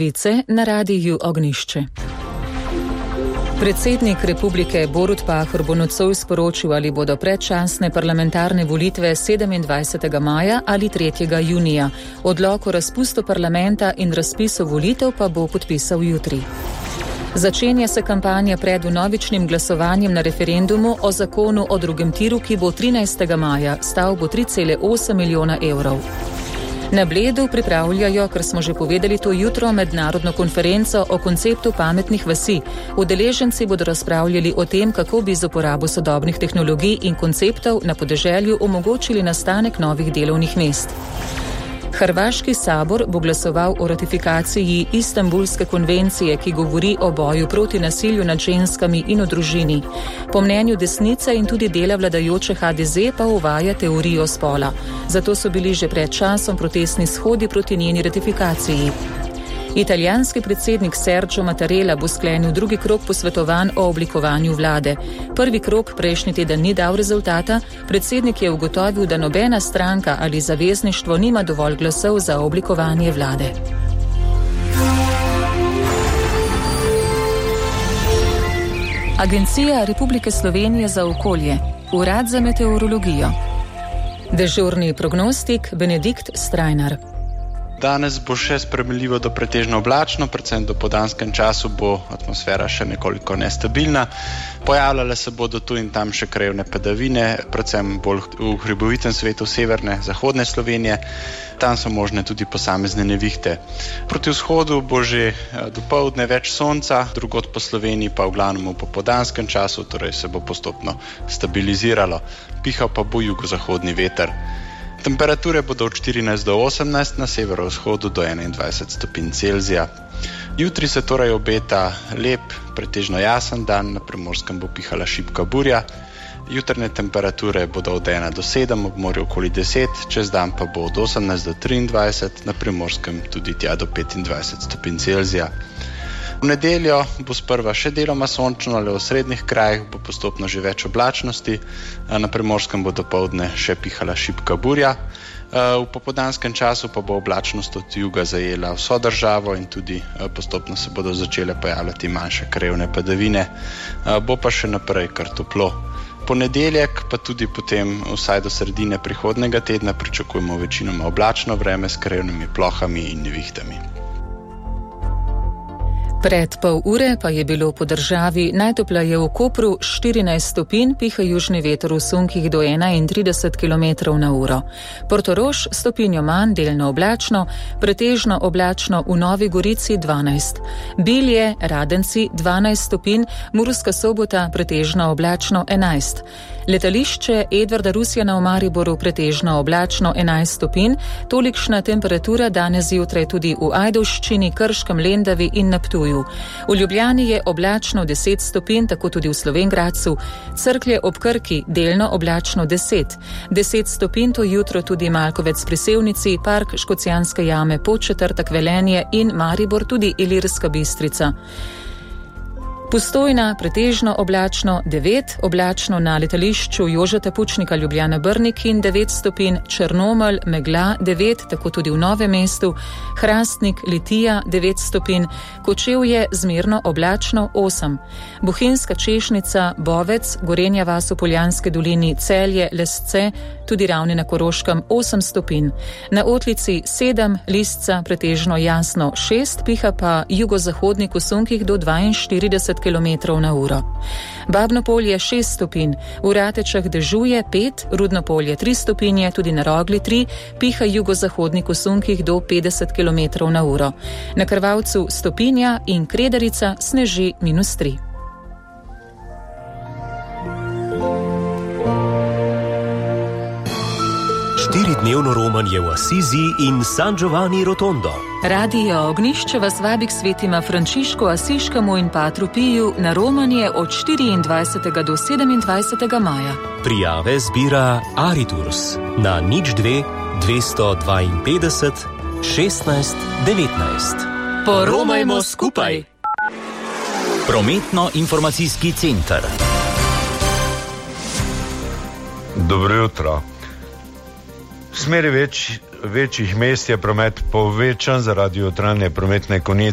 Vice na radiju Ognjišče. Predsednik republike Borut Pahor bo nocoj sporočil, ali bodo predčasne parlamentarne volitve 27. maja ali 3. junija. Odlok o razpustu parlamenta in razpisu volitev pa bo podpisal jutri. Začenja se kampanja pred vnovičnim glasovanjem na referendumu o zakonu o drugem tiru, ki bo 13. maja, stal bo 3,8 milijona evrov. Na Bledu pripravljajo, kar smo že povedali to jutro, mednarodno konferenco o konceptu pametnih vasi. Udeleženci bodo razpravljali o tem, kako bi z uporabo sodobnih tehnologij in konceptov na podeželju omogočili nastanek novih delovnih mest. Hrvaški sabor bo glasoval o ratifikaciji Istanbulske konvencije, ki govori o boju proti nasilju nad ženskami in o družini. Po mnenju desnice in tudi dela vladajoče HDZ pa uvaja teorijo spola. Zato so bili že pred časom protestni shodi proti njeni ratifikaciji. Italijanski predsednik Sergio Mattarella bo sklenil drugi krog posvetovanj o oblikovanju vlade. Prvi krog prejšnji teden ni dal rezultata, predsednik je ugotovil, da nobena stranka ali zavezništvo nima dovolj glasov za oblikovanje vlade. Agencija Republike Slovenije za okolje, Urad za meteorologijo. Dežurni prognostik Benedikt Strajnar. Danes bo še sprejemljivo do pretežno oblačno, predvsem do podanskem času bo atmosfera še nekoliko nestabilna. Pojavljale se bodo tu in tam še krajevne padavine, predvsem bolj v hribovitem svetu severne, zahodne Slovenije. Tam so možne tudi posamezne nevihte. Proti vzhodu bo že dopoldne več sonca, drugod po Sloveniji pa v glavnem v popoldanskem času, torej se bo postopno stabiliziralo. Pihal pa bo jugozahodni veter. Temperature bodo od 14 do 18, na severovzhodu do 21 stopinj Celzija. Jutri se torej obeta lep, pretežno jasen dan, na Primorskem bo pihala šibka burja. Jutrne temperature bodo od 1 do 7, ob morju okoli 10, čez dan pa bo od 18 do 23, na Primorskem tudi tja do 25 stopinj Celzija. V nedeljo bo sprva še deloma sončno, le v srednjih krajih bo postopno že več oblačnosti. Na Primorskem bo dopoldne še pihala šibka burja. V popoldanskem času pa bo oblačnost od juga zajela vso državo in tudi postopno se bodo začele pojavljati manjše krajevne padavine. Bo pa še naprej kar toplo. Ponedeljek pa tudi potem vsaj do sredine prihodnega tedna pričakujemo večinoma oblačno vreme s krajevnimi plohami in nevihtami. Pred pol ure pa je bilo po državi najtopleje v Kopru 14 stopinj, piha južni veter v sunkih do 31 km na uro. Portorož stopinjo manj, delno oblačno, pretežno oblačno v Novi Gorici 12. Bilje, Radenci 12 stopinj, Murska Sobota pretežno oblačno 11. Letališče Edvarda Rusjana v Mariboru pretežno oblačno 11 stopinj, tolikšna temperatura danes zjutraj tudi v Ajdovščini, Krškem, Lendavi in na Ptuju. V Ljubljani je oblačno 10 stopinj, tako tudi v Slovenj Gradcu, Cerklje ob Krki delno oblačno 10. 10 stopinj to jutro tudi Malkovec pri Sevnici, Park Škocjanske jame, Podčetrtek, Velenje in Maribor tudi Ilirska Bistrica. Postojna pretežno oblačno 9, oblačno na letališču Jožeta Pučnika Ljubljana Brnik in 9 stopinj, Črnomelj, megla 9, tako tudi v Novem mestu, Hrastnik, Litija 9 stopinj, Kočevje zmerno oblačno 8, Bohinjska Češnica, Bovec, Gorenja vas v Poljanski dolini, Celje, Lesce, tudi Ravne na Koroškem 8 stopinj, na Otlici 7, Lisca pretežno jasno 6, piha pa jugozahodnik v sunkih do 42 km na uro. Babno polje 6 stopinj, v Ratečah dežuje 5, Rudno polje 3 stopinje, tudi na Rogli 3, piha jugozahodnik v sunkih do 50 km na uro. Na Krvavcu stopinja in Kredarica sneži -3. Štiridnevno romanje v Asizi in San Giovanni Rotondo. Radio Ognjišče vas vabi k svetima Frančišku Asiškemu in Patru Piju na romanje od 24. do 27. maja. Prijave zbira Ariturs na 02 252 16 19. Poromajmo skupaj! Prometno-informacijski center. Dobro jutro. V smeri večjih mest je promet povečan zaradi jutranje prometne konice.